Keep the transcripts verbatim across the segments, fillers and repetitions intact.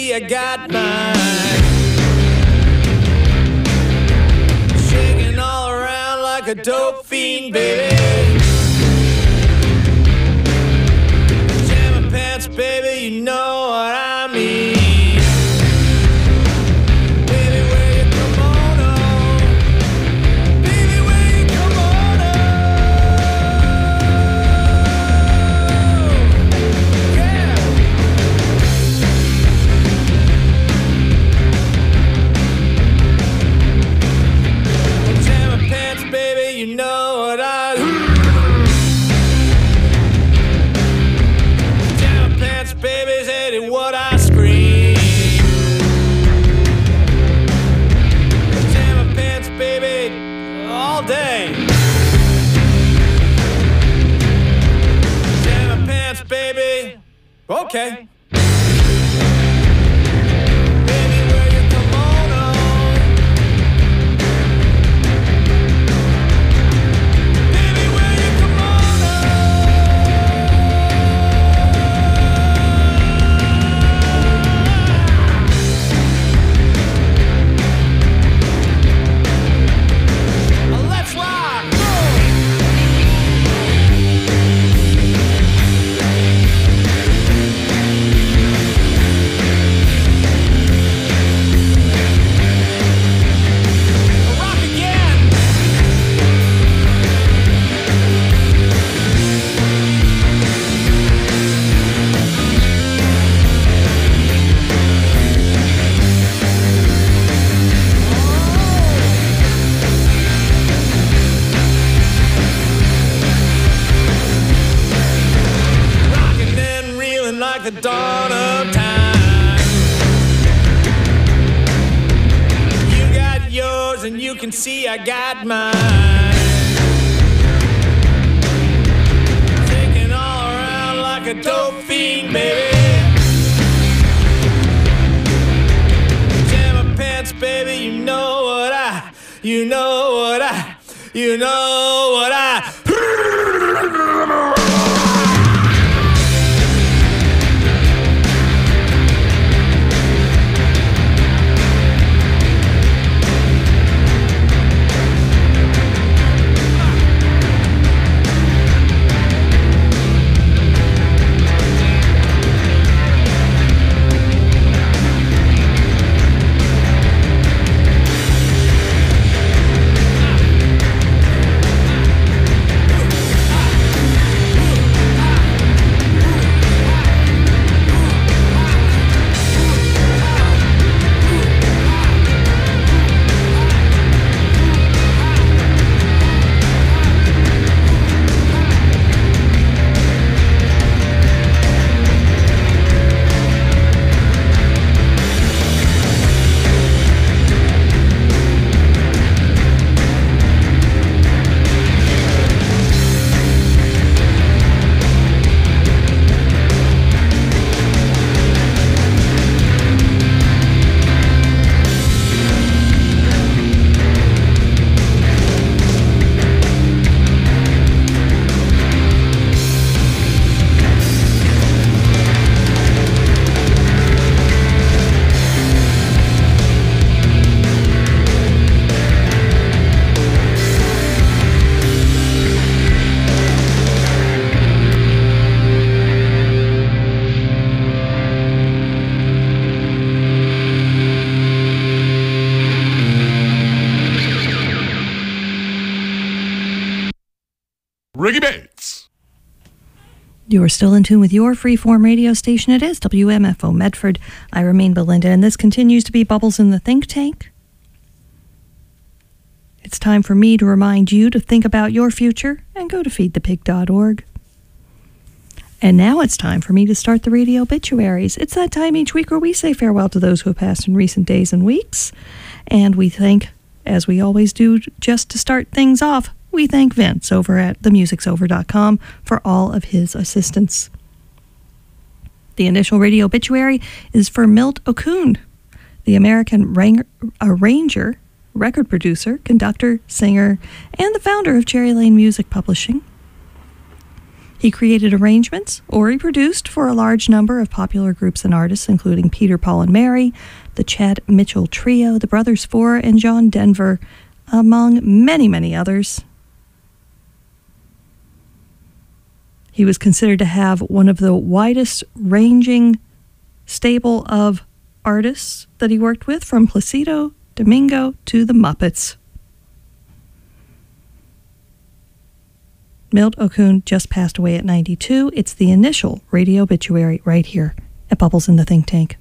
I got mine. Shaking all around like a dope fiend, baby. Jamming pants, baby, you know what I mean. Baby, where you come on on? Baby, where you come on on? Yeah. Jamming pants, baby, you know what I Jamming pants, baby, is it what I scream? Jamming pants, baby, all day. Jamming pants, baby, okay. Baby, where you come on on? Baby, where you come on on? Let's rock! Rock again! Rocking and reeling like the dawn of time. You got yours and you can see I got mine. Taking all around like a dope fiend, baby. Jamming pants, baby, you know what I, you know what I, you know what I. Ricky Bates. You are still in tune with your freeform radio station. It is W M F O Medford. I remain Belinda, and this continues to be Bubbles in the Think Tank. It's time for me to remind you to think about your future and go to feed the pig dot org. And now it's time for me to start the radio obituaries. It's that time each week where we say farewell to those who have passed in recent days and weeks. And we thank, as we always do, just to start things off, we thank Vince over at the musics over dot com for all of his assistance. The initial radio obituary is for Milt Okun, the American rang- arranger, record producer, conductor, singer, and the founder of Cherry Lane Music Publishing. He created arrangements, or he produced, for a large number of popular groups and artists, including Peter, Paul, and Mary, the Chet Mitchell Trio, the Brothers Four, and John Denver, among many, many others. He was considered to have one of the widest ranging stable of artists that he worked with, from Placido Domingo to the Muppets. Milt Okun just passed away at ninety-two. It's the initial radio obituary right here at Bubbles in the Think Tank.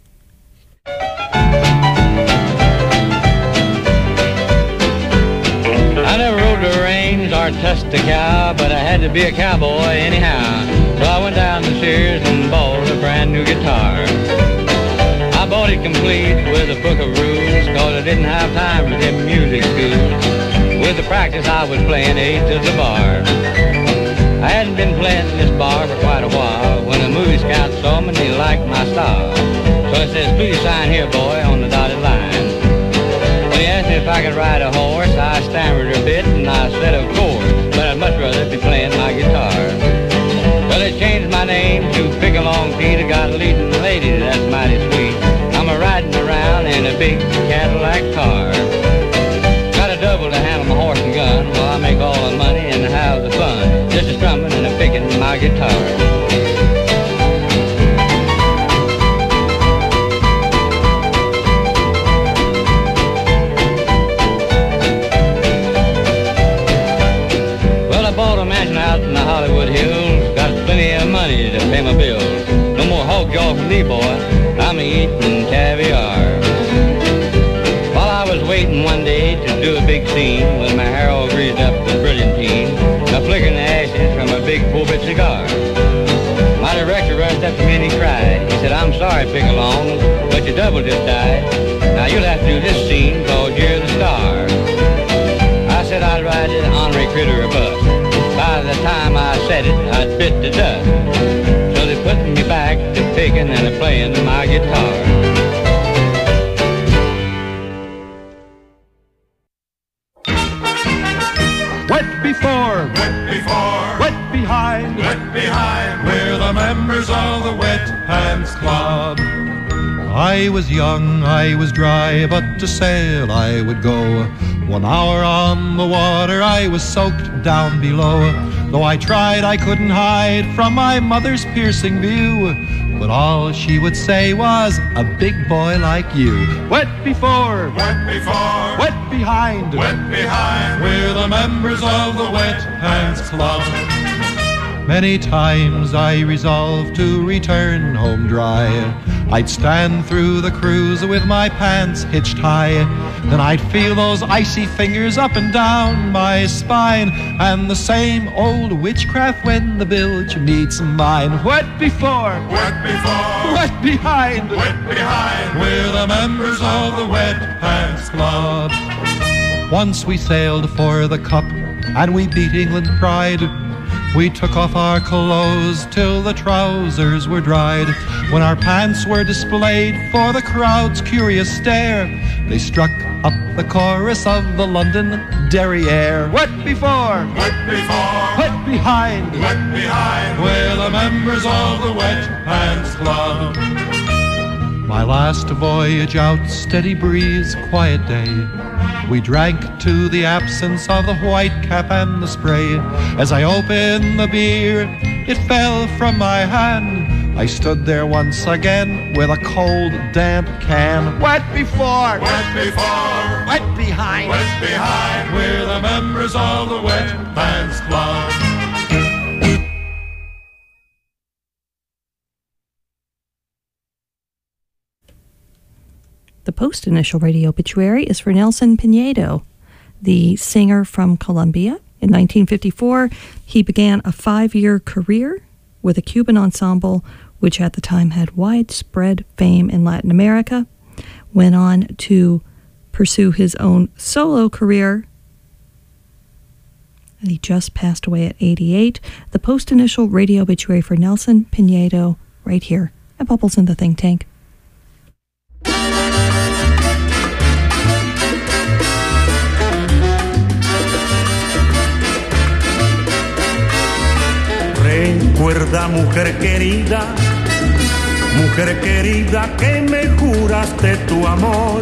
I never rode the range or touched a cow, but I had to be a cowboy anyhow. So I went down to Sears and bought a brand new guitar. I bought it complete with a book of rules, cause I didn't have time for them music schools. With the practice I was playing eight to the bar. I hadn't been playing in this bar for quite a while when a movie scout saw me and he liked my style. So he says, please sign here, boy, on the dotted line. When he asked me if I could ride a horse, I stammered a bit and I said, of course, but I'd much rather be playing my guitar. Well, they changed my name to Pick Along Pete. I got a leading lady that's mighty sweet. I'm a riding around in a big Cadillac car. Got a double to handle my horse and gun while I make all the money and have the fun. Just a strumming and a picking my guitar. Well, I bought a mansion out in the Hollywood Hills. Got plenty of money to pay my bills. No more hog jaw for me, boy. I'm eating caviar. While I was waiting one day to do a big scene with my hair all greased up with brilliantine, I flickered the ashes from a big full-bit cigar. My director rushed up to me and he cried. He said, I'm sorry, Pick Along, but your double just died. Now you'll have to do this scene cause you're the star. I said I'd ride it Henri Critter or bust. By the time I said it, I'd bit the dust. So they put me back to picking and to playing my guitar. Wet before, Wet before, wet behind, wet behind, we're the members of the Wet Hands Club. I was young, I was dry, but to sail I would go. One hour on the water, I was soaked down below. Though I tried, I couldn't hide from my mother's piercing view. But all she would say was, a big boy like you. Wet before, Wet before, wet behind, wet behind, we're the members of the Wet Hands Club. Many times I resolved to return home dry. I'd stand through the cruise with my pants hitched high. Then I'd feel those icy fingers up and down my spine, and the same old witchcraft when the bilge meets mine. Wet before, Wet before, wet behind, wet behind, we're the members of the Wet Hands Club. Once we sailed for the cup, and we beat England pride. We took off our clothes till the trousers were dried. When our pants were displayed for the crowd's curious stare, they struck up the chorus of the London Derriere. Wet before, Wet before, wet behind, wet behind, we're the members of the Wet Hands Club. my last voyage out, steady breeze, quiet day. We drank to the absence of the white cap and the spray. As I opened the beer, it fell from my hand. I stood there once again with a cold, damp can. Wet before, Wet before, wet behind, wet behind, we're the members of the Wet Hands Club. The post-initial radio obituary is for Nelson Pinedo, the singer from Colombia. In nineteen fifty-four, he began a five-year career with a Cuban ensemble, which at the time had widespread fame in Latin America. Went on to pursue his own solo career, and he just passed away at eighty-eight. The post-initial radio obituary for Nelson Pinedo, right here at Bubbles in the Think Tank. Recuerda, mujer querida, mujer querida, que me juraste tu amor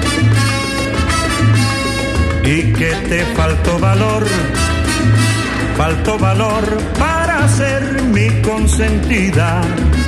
y que te faltó valor, faltó valor para ser mi consentida.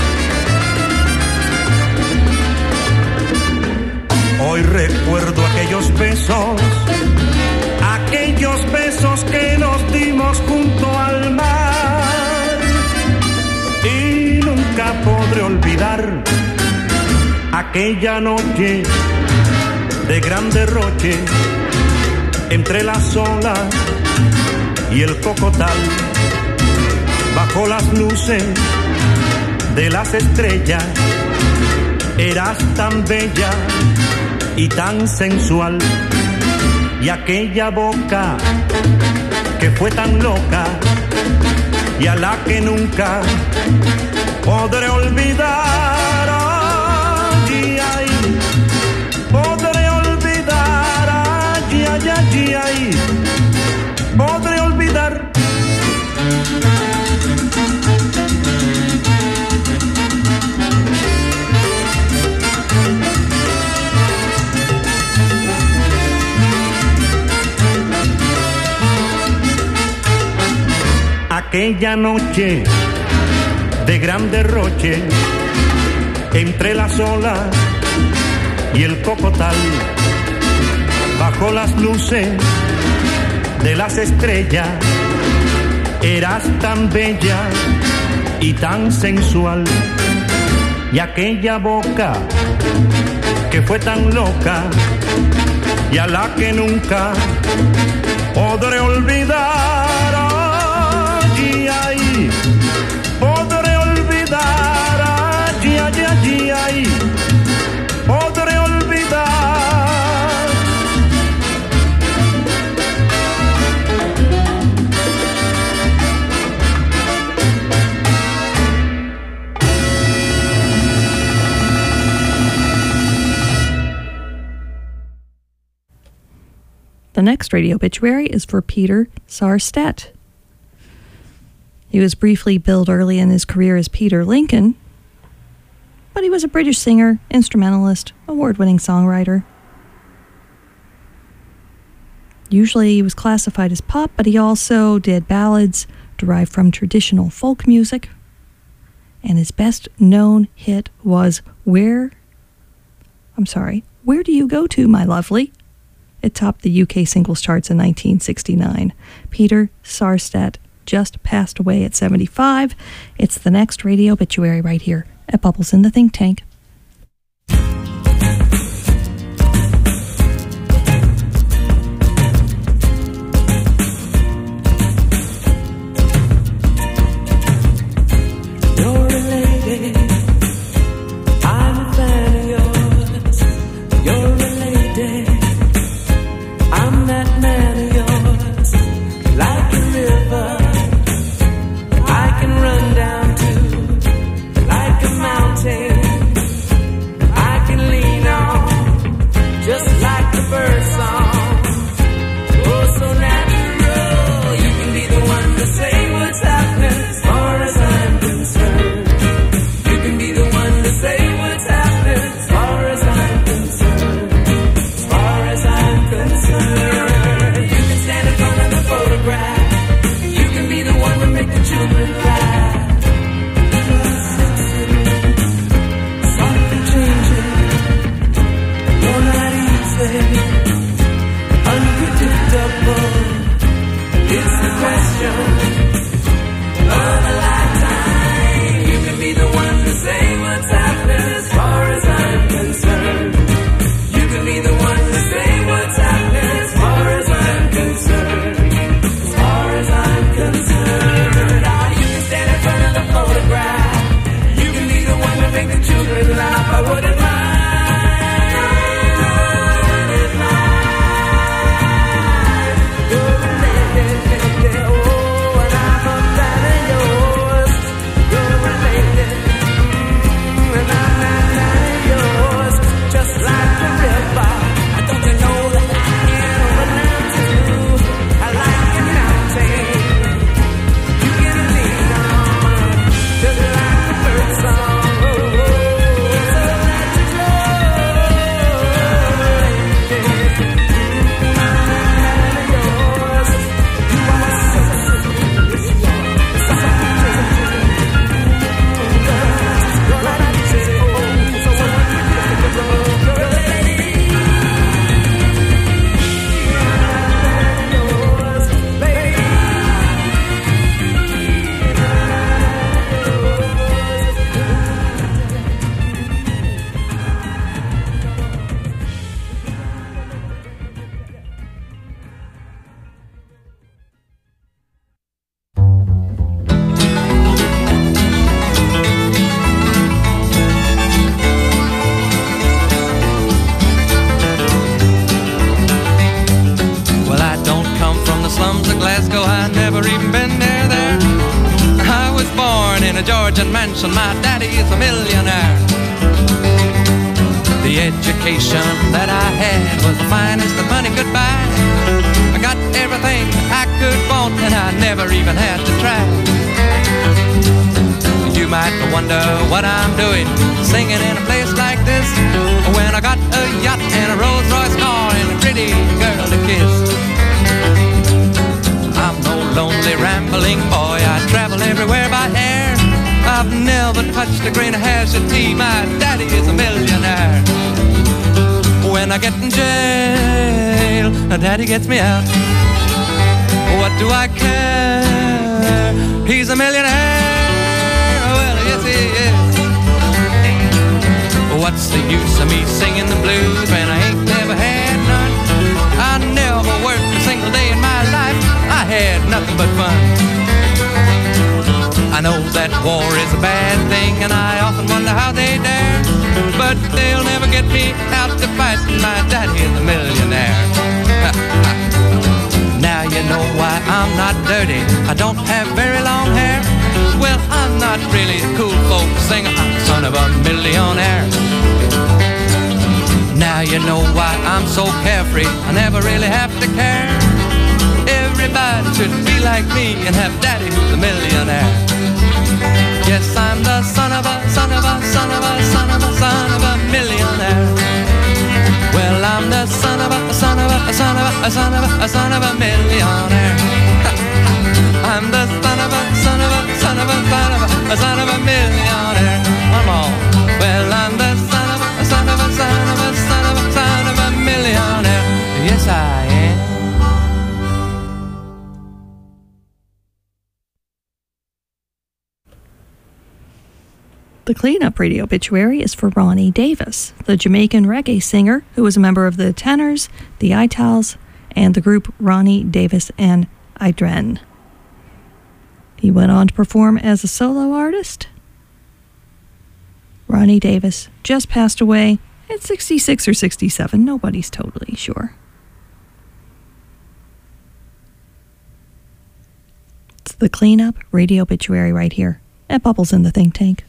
Hoy recuerdo aquellos besos, aquellos besos que nos dimos junto al mar, y nunca podré olvidar aquella noche de gran derroche entre las olas y el cocotal, bajo las luces de las estrellas. Eras tan bella y tan sensual, y aquella boca que fue tan loca y a la que nunca podré olvidar. Ay, ay, podré olvidar. Ay, ay, ay, ay, podré olvidar. Aquella noche de gran derroche entre las olas y el cocotal, bajo las luces de las estrellas, eras tan bella y tan sensual, y aquella boca que fue tan loca y a la que nunca podré olvidar. Ay, ay, podré olvidar. Ay, ay, ay, ay, podré olvidar. The next radio obituary is for Peter Sarstedt. He was briefly billed early in his career as Peter Lincoln, but he was a British singer, instrumentalist, award-winning songwriter. Usually he was classified as pop, but he also did ballads derived from traditional folk music. And his best-known hit was Where... I'm sorry, Where Do You Go To, My Lovely? It topped the U K singles charts in nineteen sixty-nine. Peter Sarstedt just passed away at seventy-five. It's the next radio obituary right here at Bubbles in the Think Tank. You're a lady, I'm a fan of yours. You're a lady, I'm that man of yours. Like a river I can run down to, like a mountain a Georgian mansion. My daddy is a millionaire. The education that I had was the finest that money could buy. I got everything I could want, and I never even had to try. You might wonder what I'm doing, singing in a place like this, when I got a yacht and a Rolls Royce car and a pretty girl to kiss. I'm no lonely rambling boy, I travel everywhere by air. I've never touched a grain of hash or tea, my daddy is a millionaire. When I get in jail, daddy gets me out. What do I care? He's a millionaire. Well, yes he is. What's the use of me singing the blues when I ain't never had none? I never worked a single day in my life. I had nothing but fun. I know that war is a bad thing, and I often wonder how they dare, but they'll never get me out to fight. My daddy is a millionaire. Now you know why I'm not dirty. I don't have very long hair. Well, I'm not really a cool folk singer. I'm the son of a millionaire. Now you know why I'm so carefree. I never really have to care. Everybody should be like me and have daddy who's a millionaire. Yes, I'm the son of a, son of a, son of a, son of a, son of a millionaire. Well, I'm the son of a, son of a, son of a, son of a, son of a millionaire. I'm the son of a, son of a, son of a, son of a, son of a millionaire. One more. Well, I'm the son of a, son of a, son of a, son of a, son of a millionaire. Yes, I am. The cleanup radio obituary is for Ronnie Davis, the Jamaican reggae singer who was a member of the Tenors, the Itals, and the group Ronnie Davis and Idren. He went on to perform as a solo artist. Ronnie Davis just passed away at sixty-six or sixty-seven. Nobody's totally sure. It's the cleanup radio obituary right here at Bubbles in the Think Tank.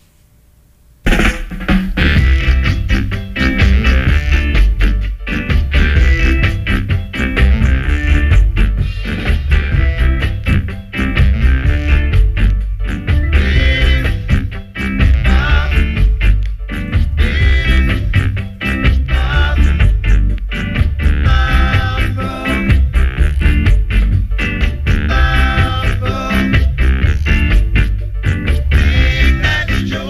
Joy.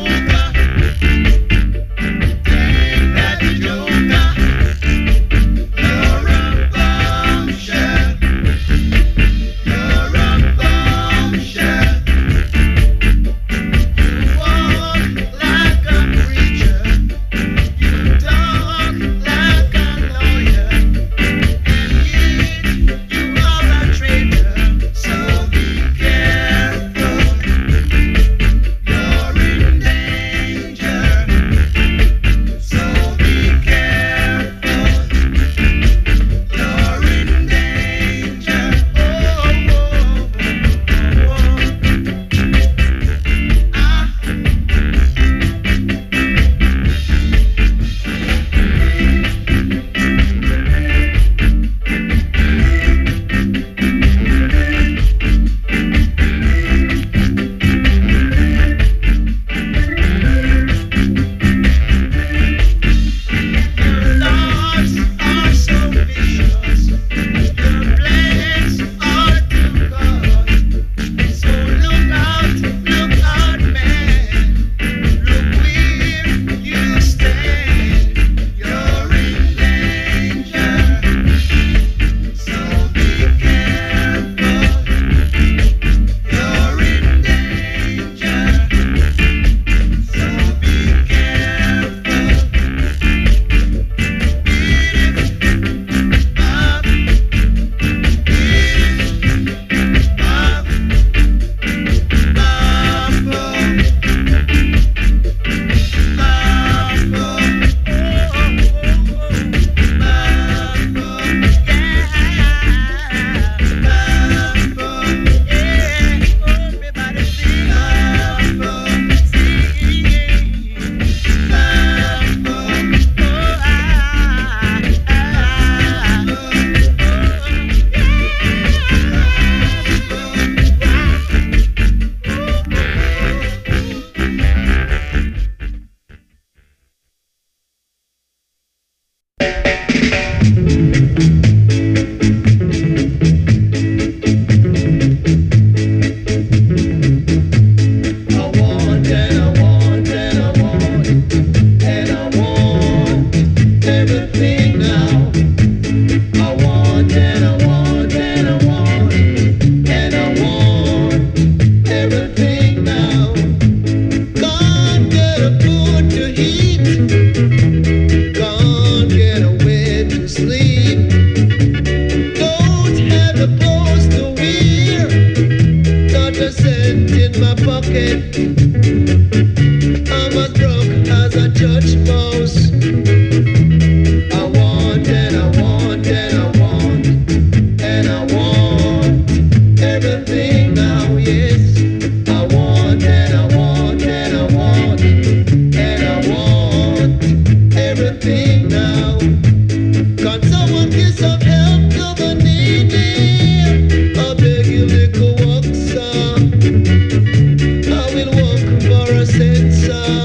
everything now. Can someone give some help to the needy? I beg you, little walk, sir. I will walk for a cent, sir.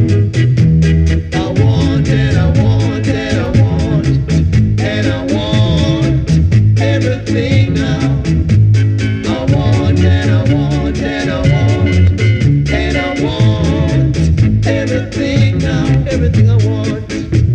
I want and I want and I want and I want everything now. I want and I want and I want and I want everything now, everything I want.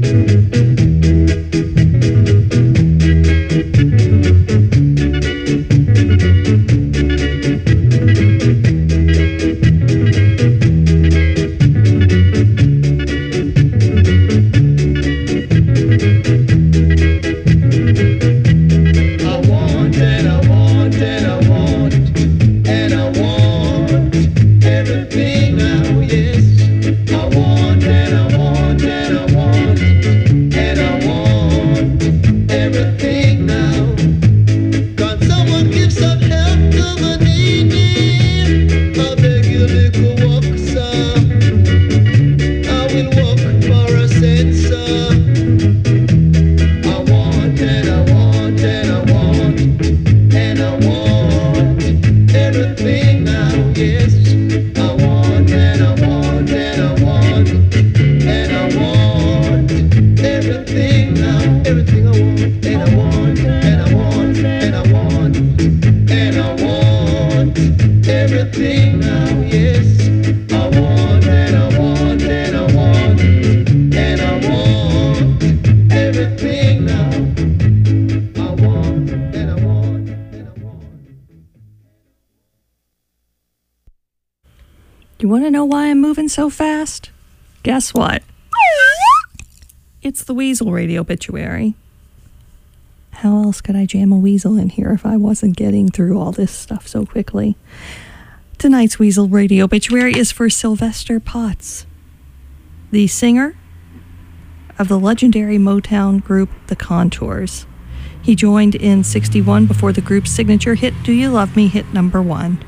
You want to know why I'm moving so fast? Guess what? It's the Weasel Radio Obituary. How else could I jam a weasel in here if I wasn't getting through all this stuff so quickly? Tonight's Weasel Radio Obituary is for Sylvester Potts, the singer of the legendary Motown group The Contours. He joined in sixty-one before the group's signature hit Do You Love Me hit number one.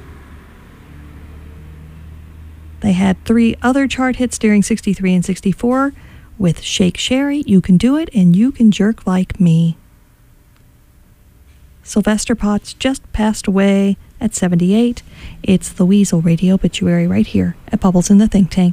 They had three other chart hits during sixty-three and sixty-four with Shake Sherry, You Can Do It, and You Can Jerk Like Me. Sylvester Potts just passed away at seventy-eight. It's the Weasel Radio Obituary right here at Bubbles in the Think Tank.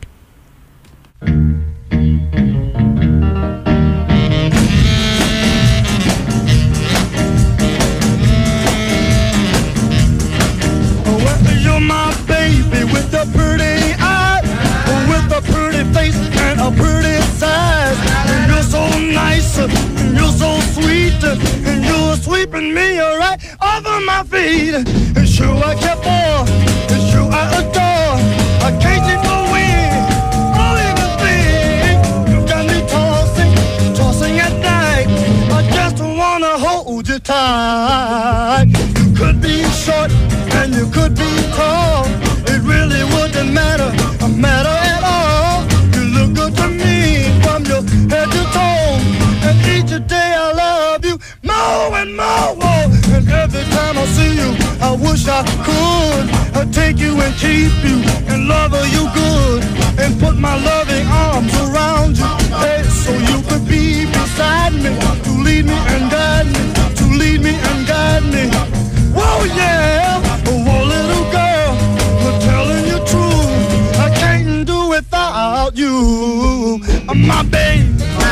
Well, you're my baby with the pretty eyes, with a pretty face and a pretty size. And you're so nice, and you're so sweet, and you're sweeping me right over my feet. And sure I care for, and sure I adore. I can't keep away, all even think. You got me tossing, tossing at night. I just wanna hold you tight. You could be short and you could be tall. It really wouldn't matter, matter at all. You look good to me from your head to toe. And each day I love you more and more. And every time I see you, I wish I could. I'd take you and keep you and love you good. And put my loving arms around you. Hey, so you could be beside me. To lead me and guide me. To lead me and guide me. Whoa, yeah. Whoa, little girl. I'm telling you true. I can't do without you. My baby.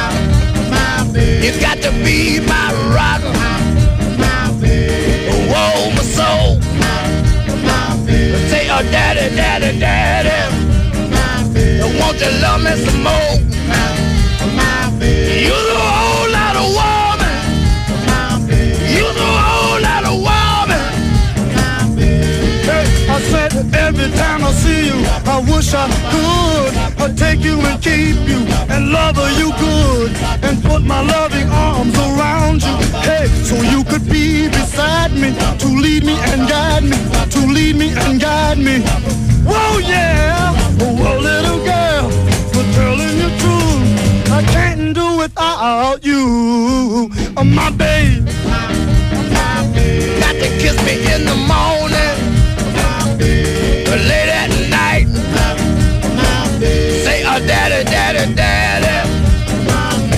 My baby. You got to be my rock. My baby. Whoa, my soul. My baby. Say, oh, daddy, daddy, daddy. My baby. Won't you love me some more? My baby. You're the whole lot of woman. My baby. You're the whole lot of woman. My baby. Hey, I said every time I see you, I wish I could. I'd take you and keep you and love you good. And put my loving arms around you. Hey, so you could be beside me. To lead me and guide me. To lead me and guide me. Whoa, yeah. Whoa, little girl. I'm telling you true. I can't do without you. Oh, my baby. My baby. Got to kiss me in the morning. My baby. Late at night. My baby. Say, oh, daddy, daddy, daddy. My baby.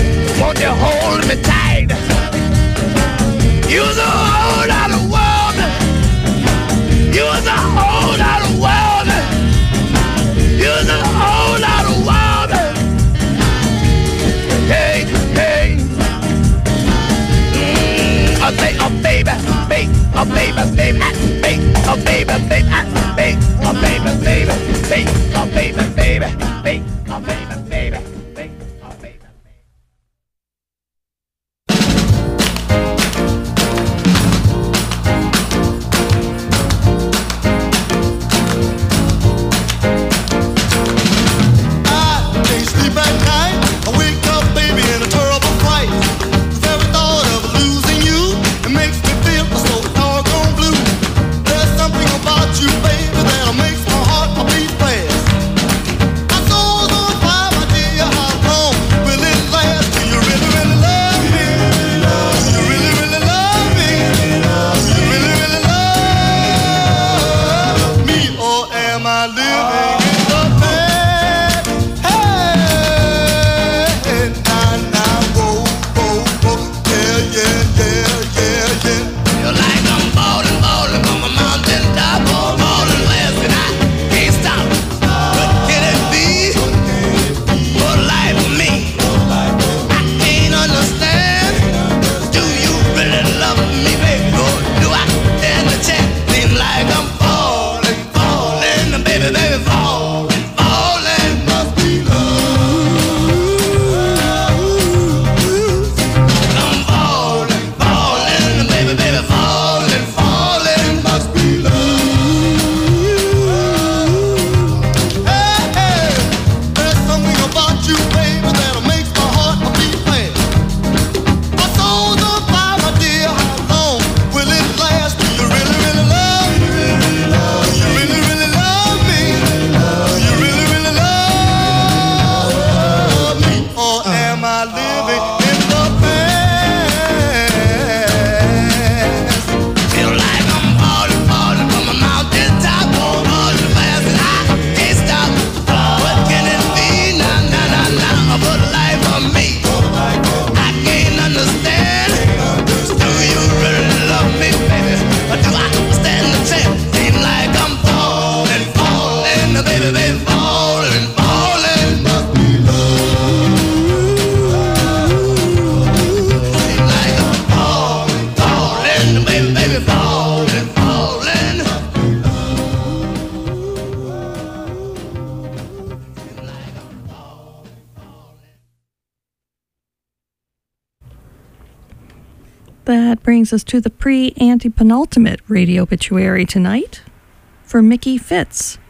That brings us to the pre-anti-penultimate radio obituary tonight for Mickey Fitz.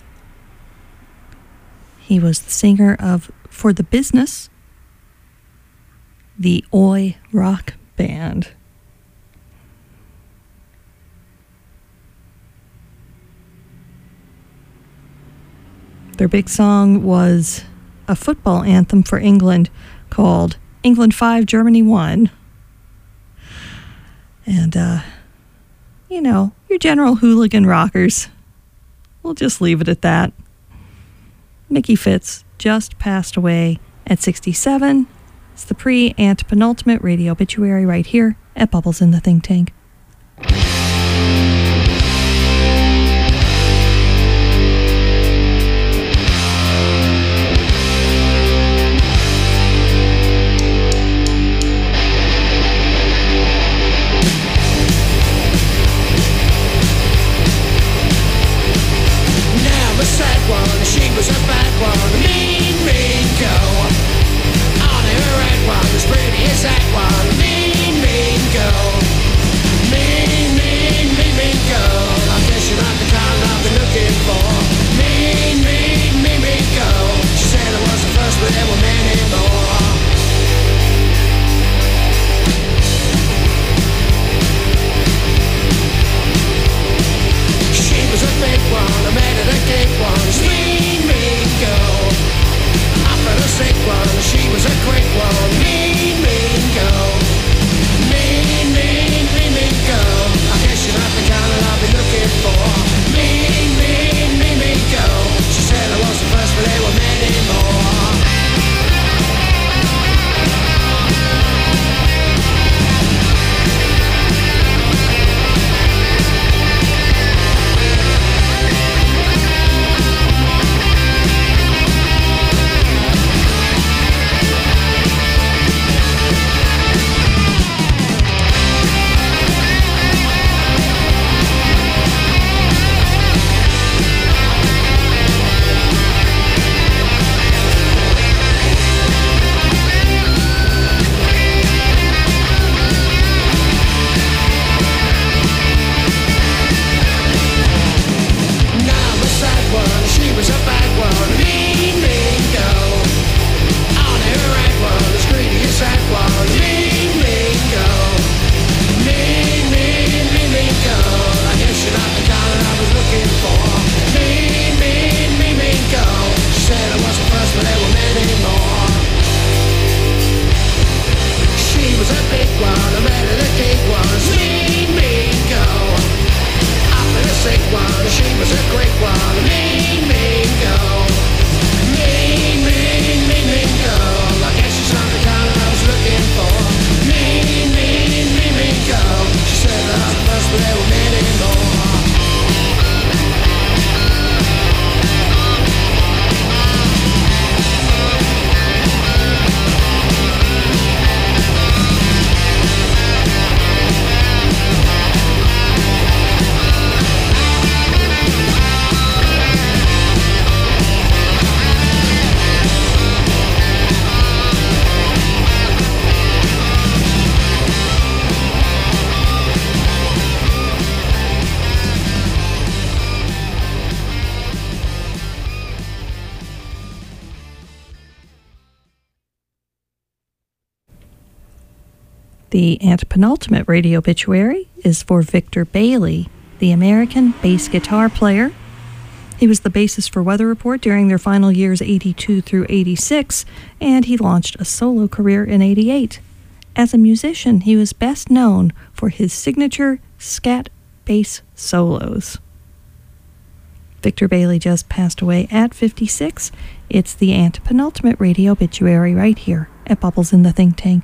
He was the singer of For the Business, the Oi rock band. Their big song was a football anthem for England called England five, Germany one. And, uh, you know, your general hooligan rockers. We'll just leave it at that. Mickey Fitz just passed away at sixty-seven. It's the pre-anti-penultimate radio obituary right here at Bubbles in the Think Tank. She was a bad one, mean, mean girl. On her right one, as pretty as that one, mean, mean girl. Mean, mean, mean, mean girl. I guess you're not the kind I've been looking for. Mean, mean, mean, mean girl. She said I was the first, but there were many more. She was a fake one, I met her a cake one. Mean, mean girl. I felt a sick one, she was a quick one. Mean, mean girl. Mean, mean, mean, mean girl. I guess you're not the kind that I've been looking for. Mean, mean, mean, mean girl. She said I was the first, but there were many more. The antepenultimate radio obituary is for Victor Bailey, the American bass guitar player. He was the bassist for Weather Report during their final years eighty-two through eighty-six, and he launched a solo career in eighty-eight. As a musician, he was best known for his signature scat bass solos. Victor Bailey just passed away at fifty-six. It's the antepenultimate radio obituary right here at Bubbles in the Think Tank.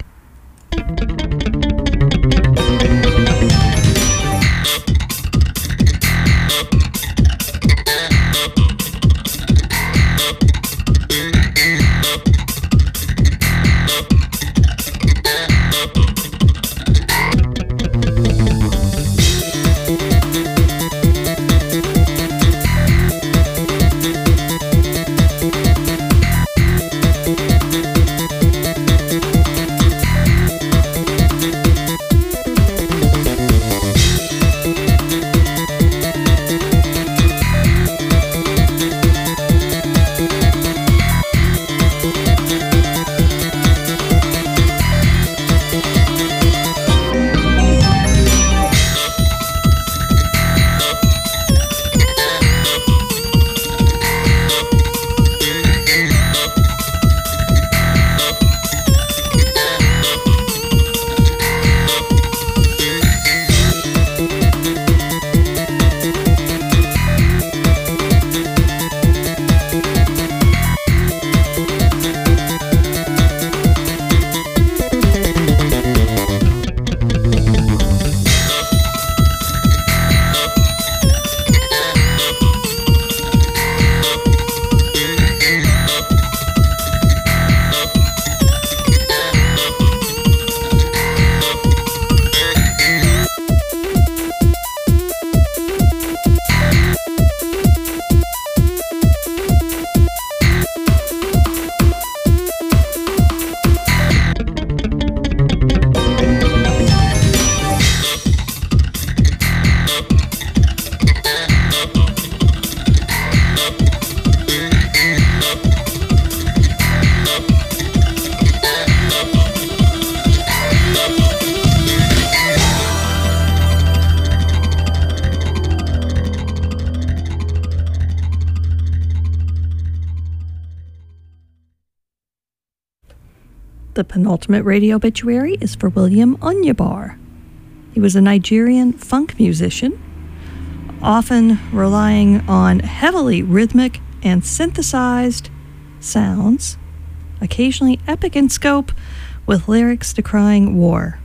The penultimate radio obituary is for William Onyeabor. He was a Nigerian funk musician, often relying on heavily rhythmic and synthesized sounds, occasionally epic in scope, with lyrics decrying war.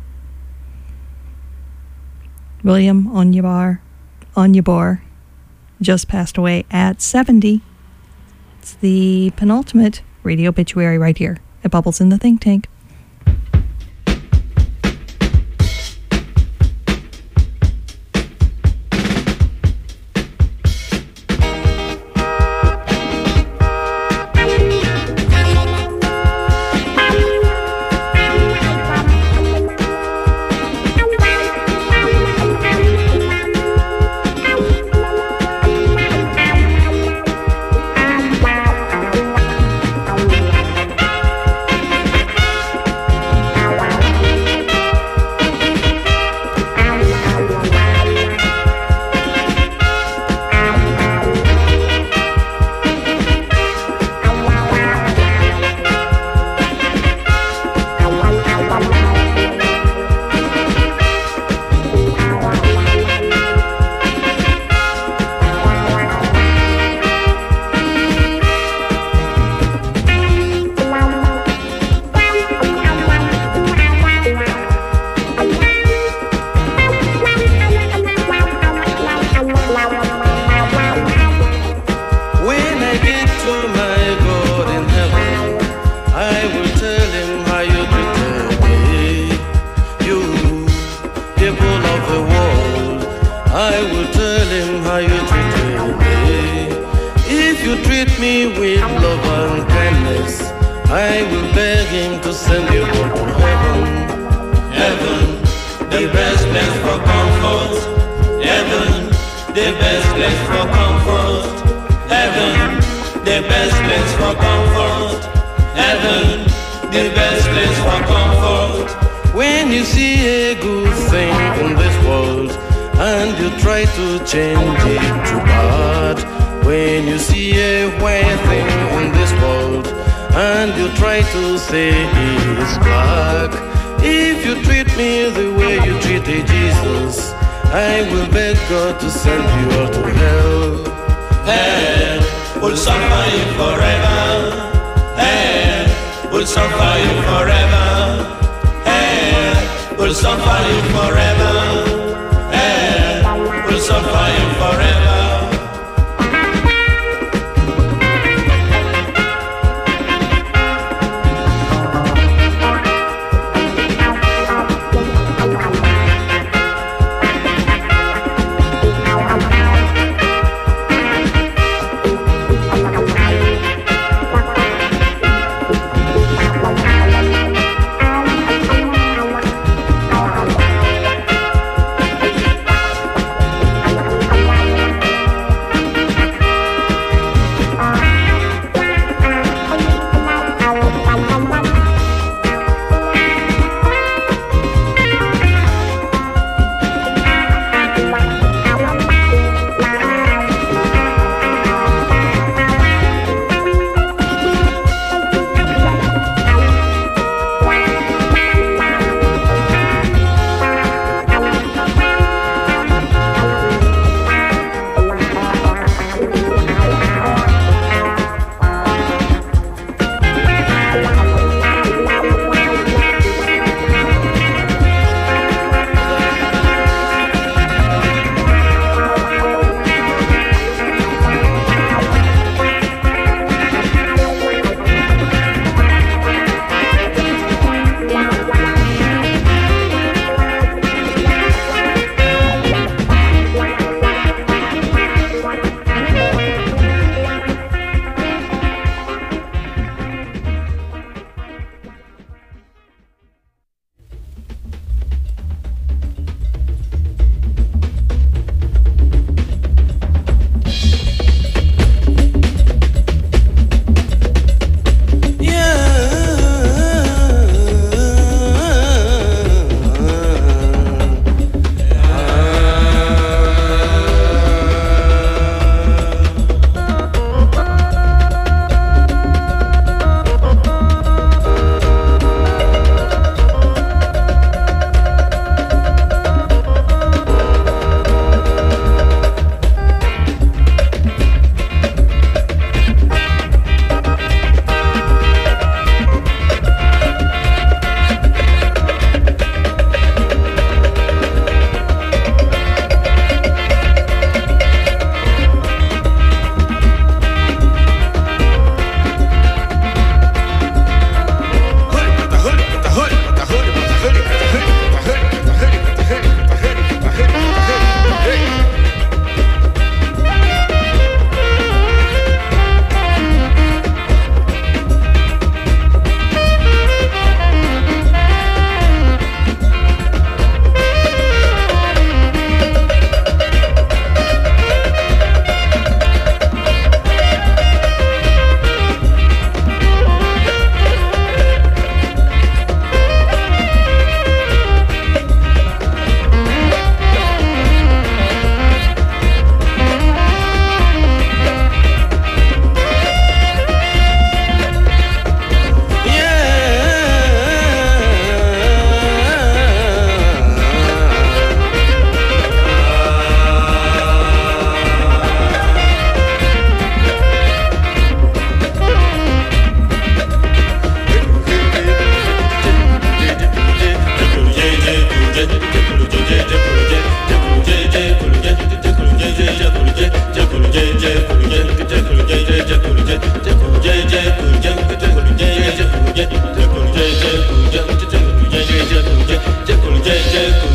William Onyeabor, Onyeabor just passed away at seventy. It's the penultimate radio obituary right here at Bubbles in the Think Tank.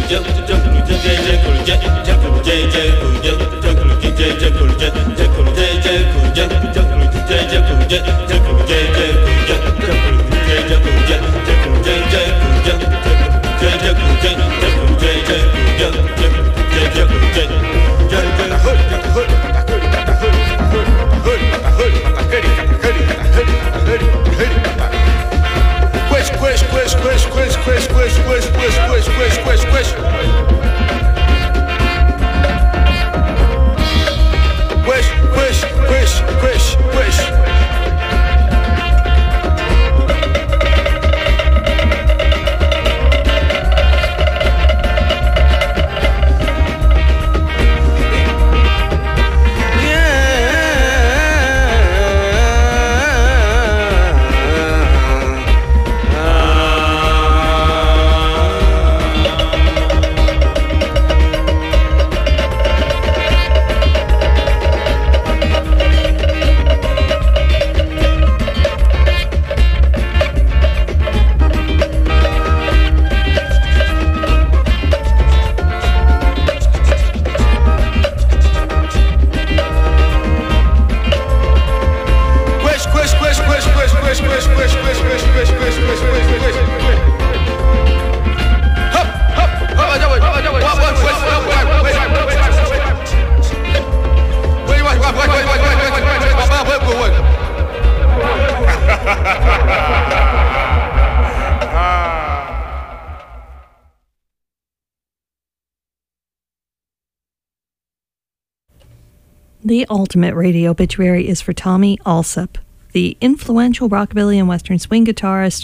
The ultimate radio obituary is for Tommy Allsup, the influential rockabilly and western swing guitarist,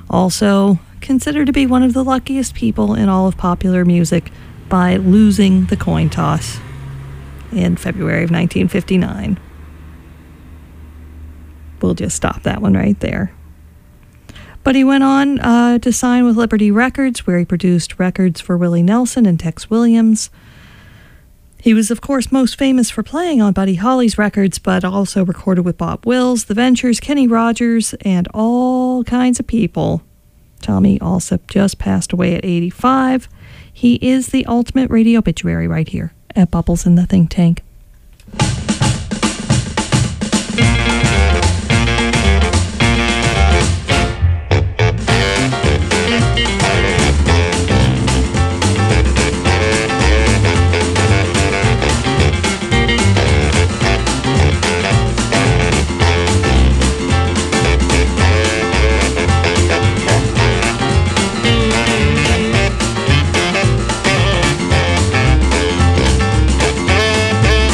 also considered to be one of the luckiest people in all of popular music by losing the coin toss in February of nineteen fifty-nine. We'll just stop that one right there. But he went on uh, to sign with Liberty Records, where he produced records for Willie Nelson and Tex Williams. He was, of course, most famous for playing on Buddy Holly's records, but also recorded with Bob Wills, The Ventures, Kenny Rogers, and all kinds of people. Tommy Allsup just passed away at eighty-five. He is the ultimate radio obituary right here at Bubbles in the Think Tank. Thank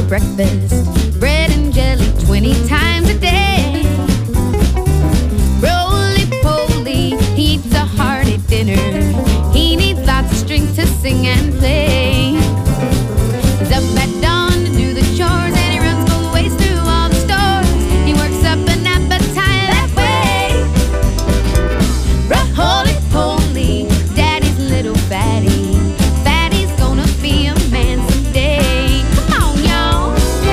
breakfast, bread and jelly twenty times a day. Roly-poly, he eats a hearty dinner. He needs lots of strings to sing and play. He's up at dawn to do the chores, and he runs full ways through all the stores. He works up an appetite that way. Roly-poly, daddy's little fatty. Fatty's gonna be a man someday. Come on, y'all.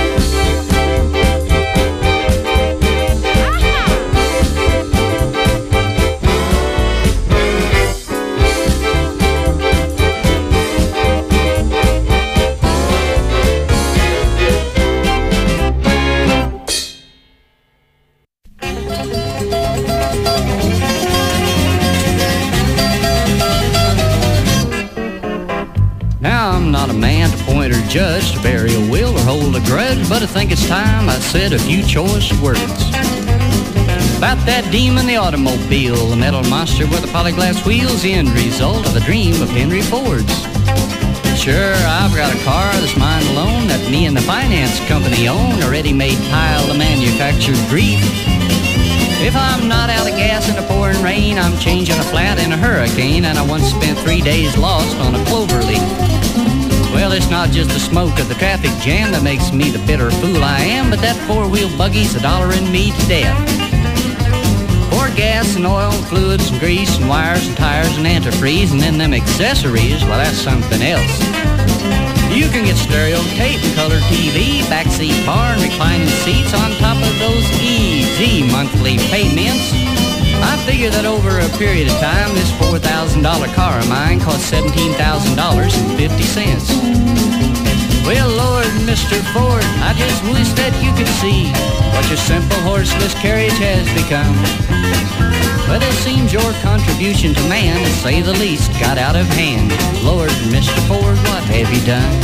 Now I'm not a man to point or judge, to bury a will or hold a grudge, but I think it's time I said a few choice words about that demon, the automobile, the metal monster with the polyglass wheels, the end result of a dream of Henry Ford's. Sure, I've got a car that's mine alone, that me and the finance company own, a ready-made pile of manufactured grief. If I'm not out of gas in the pouring rain, I'm changing a flat in a hurricane, and I once spent three days lost on a clover leaf. Well, it's not just the smoke of the traffic jam that makes me the bitter fool I am, but that four-wheel buggy's a dollaring me to death. Pour gas and oil and fluids and grease and wires and tires and antifreeze, and then them accessories, well, that's something else. You can get stereo tape and color T V, backseat bar and reclining seats on top of those easy monthly payments. I figure that over a period of time, this four thousand dollar car of mine cost seventeen thousand dollars and fifty cents. Well, Lord, Mister Ford, I just wish that you could see what your simple horseless carriage has become. But it seems your contribution to man, to say the least, got out of hand. Lord, Mister Ford, what have you done?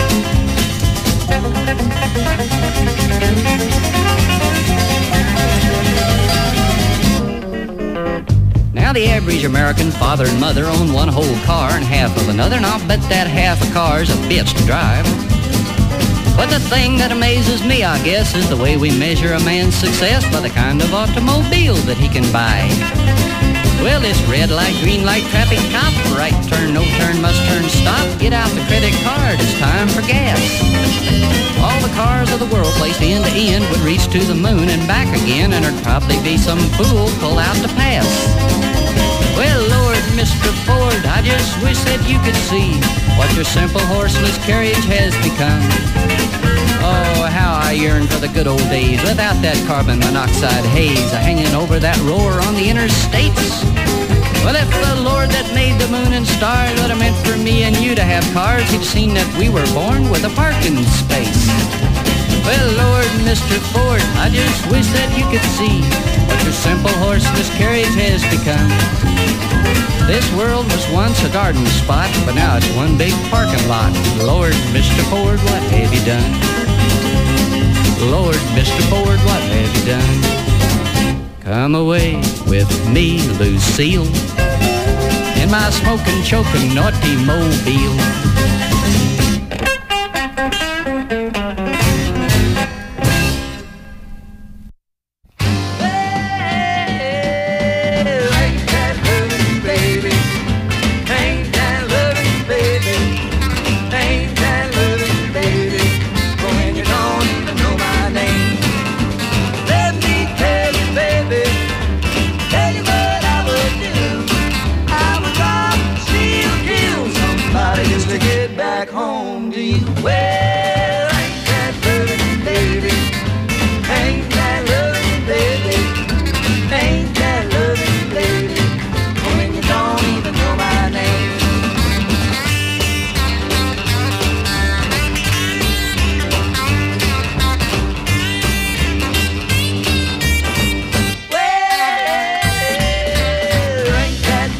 Now the average American father and mother own one whole car and half of another, and I'll bet that half a car's a bitch to drive. But the thing that amazes me, I guess, is the way we measure a man's success by the kind of automobile that he can buy. Well, it's red light, green light, traffic cop, right turn, no turn, must turn, stop, get out the credit card, it's time for gas. All the cars of the world placed end to end would reach to the moon and back again, and there'd probably be some fool pull out to pass. Well, Lord, Mister Ford, I just wish that you could see what your simple horseless carriage has become. Oh, how I yearn for the good old days without that carbon monoxide haze hanging over that roar on the interstates. Well, if the Lord that made the moon and stars would have meant for me and you to have cars, he'd seen that we were born with a parking space. Well, Lord, Mister Ford, I just wish that you could see what your simple horseless carriage has become. This world was once a garden spot, but now it's one big parking lot. Lord, Mister Ford, what have you done? Lord, Mister Ford, what have you done? Come away with me, Lucille, in my smoking, choking, naughty mobile.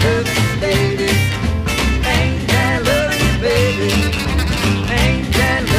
Ain't that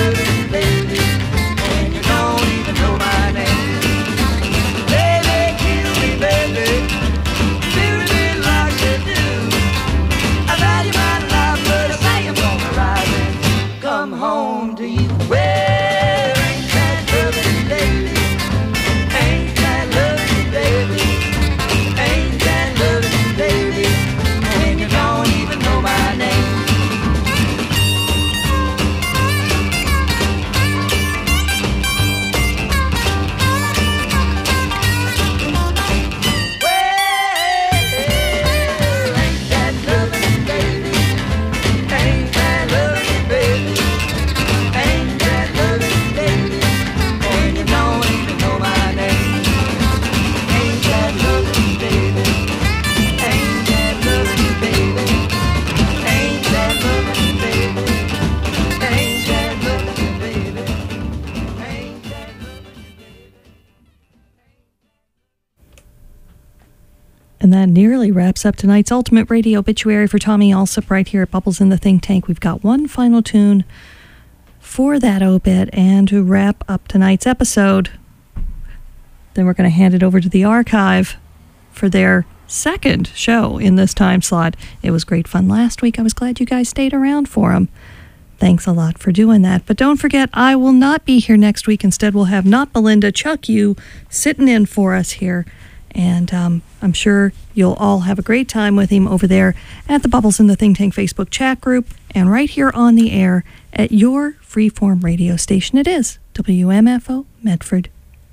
And that nearly wraps up tonight's Ultimate Radio Obituary for Tommy Alsop right here at Bubbles in the Think Tank. We've got one final tune for that obit, and to wrap up tonight's episode, then we're going to hand it over to the archive for their second show in this time slot. It was great fun last week. I was glad you guys stayed around for them. Thanks a lot for doing that. But don't forget, I will not be here next week. Instead, we'll have Not Belinda, Chuck You, sitting in for us here. And um, I'm sure you'll all have a great time with him over there at the Bubbles in the Think Tank Facebook chat group and right here on the air at your freeform radio station. It is W M F O Medford.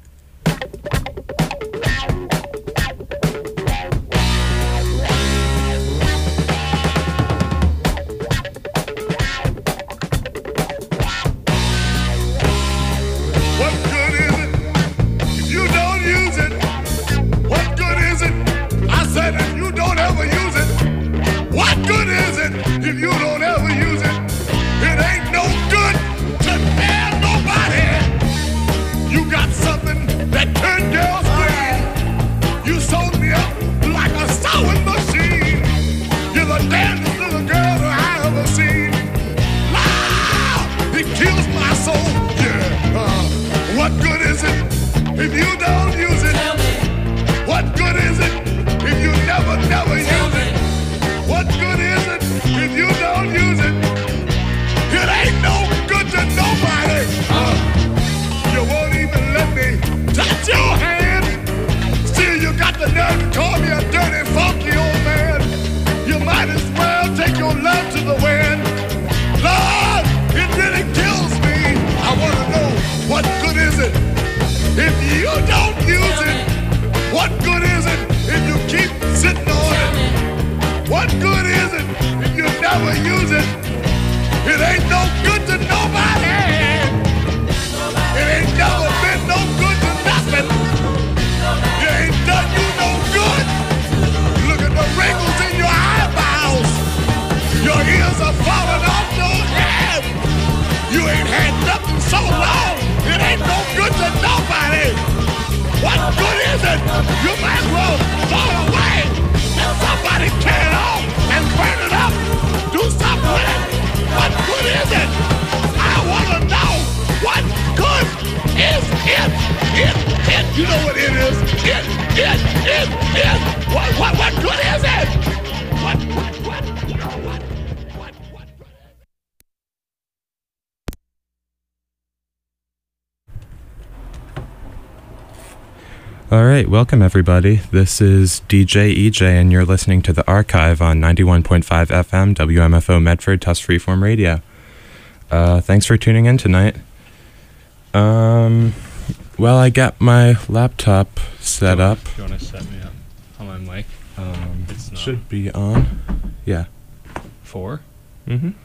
If you don't ever use it, it ain't no good to dare nobody. You got something that turned girls green. You sold me up like a sewing machine. You're the damnedest little girl that I ever seen. Loud, it kills my soul. Yeah. Uh, what good is it if you don't use it? Tell me. What good is it if you never, never Tell use me. it? What good is it if you don't use it? It ain't no good to nobody. Uh, you won't even let me touch your hand. Still, you got the nerve to call me a dirty, funky old man. You might as well take your love to the wind. Lord, it really kills me. I want to know, what good is it if you don't use it? What good is it if you keep sitting on it? What good is it if you never use it? It ain't no good to nobody. It ain't never been no good to nothing. You ain't done you no good. Look at the wrinkles in your eyebrows. Your ears are falling off your head. You ain't had nothing so long. It ain't no good to nobody. What good is it? You might as well throw it away. Somebody tear it off and burn it up. Do something with it. What good is it? I want to know, what good is it? It, it, you know what it is? It, it, it, it. What, what, what good is it? What, what, what, what, what, what, what? All right, welcome everybody. This is D J E J, and you're listening to The Archive on ninety-one point five F M, W M F O Medford, Tuss Freeform Radio. Uh, thanks for tuning in tonight. Um, well, I got my laptop set Do you up. want, do you want to set me up on my mic? Um, It's not. should be on. Yeah. Four? Mm-hmm.